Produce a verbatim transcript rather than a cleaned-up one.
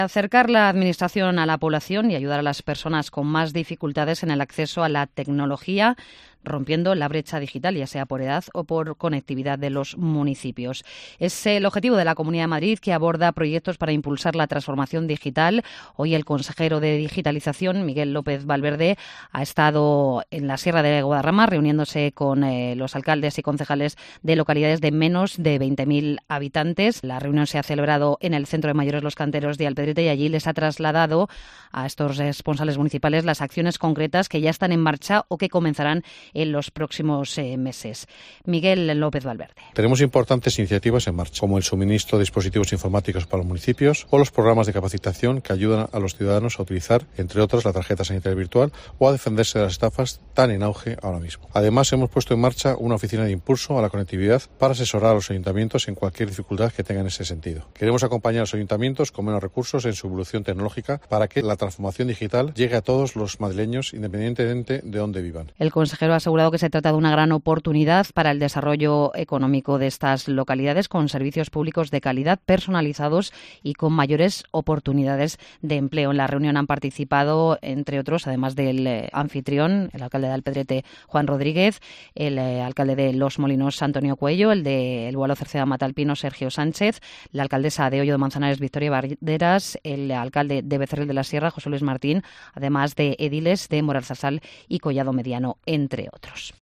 Acercar la Administración a la población y ayudar a las personas con más dificultades en el acceso a la tecnología, rompiendo la brecha digital, ya sea por edad o por conectividad de los municipios. Es el objetivo de la Comunidad de Madrid, que aborda proyectos para impulsar la transformación digital. Hoy el consejero de Digitalización, Miguel López Valverde, ha estado en la Sierra de Guadarrama reuniéndose con eh, los alcaldes y concejales de localidades de menos de veinte mil habitantes. La reunión se ha celebrado en el Centro de Mayores Los Canteros de Alpedrete y allí les ha trasladado a estos responsables municipales las acciones concretas que ya están en marcha o que comenzarán en los próximos eh, meses. Miguel López Valverde. Tenemos importantes iniciativas en marcha, como el suministro de dispositivos informáticos para los municipios o los programas de capacitación que ayudan a los ciudadanos a utilizar, entre otras, la tarjeta sanitaria virtual o a defenderse de las estafas tan en auge ahora mismo. Además, hemos puesto en marcha una oficina de impulso a la conectividad para asesorar a los ayuntamientos en cualquier dificultad que tengan en ese sentido. Queremos acompañar a los ayuntamientos con menos recursos en su evolución tecnológica para que la transformación digital llegue a todos los madrileños, independientemente de dónde vivan. El consejero ha asegurado que se trata de una gran oportunidad para el desarrollo económico de estas localidades, con servicios públicos de calidad, personalizados y con mayores oportunidades de empleo. En la reunión han participado, entre otros, además del eh, anfitrión, el alcalde de Alpedrete, Juan Rodríguez, el eh, alcalde de Los Molinos, Antonio Cuello, el de El Boalo Cerceda Matalpino, Sergio Sánchez, la alcaldesa de Hoyo de Manzanares, Victoria Barderas, el alcalde de Becerril de la Sierra, José Luis Martín, además de ediles de Moralzarzal y Collado Mediano, entre otros.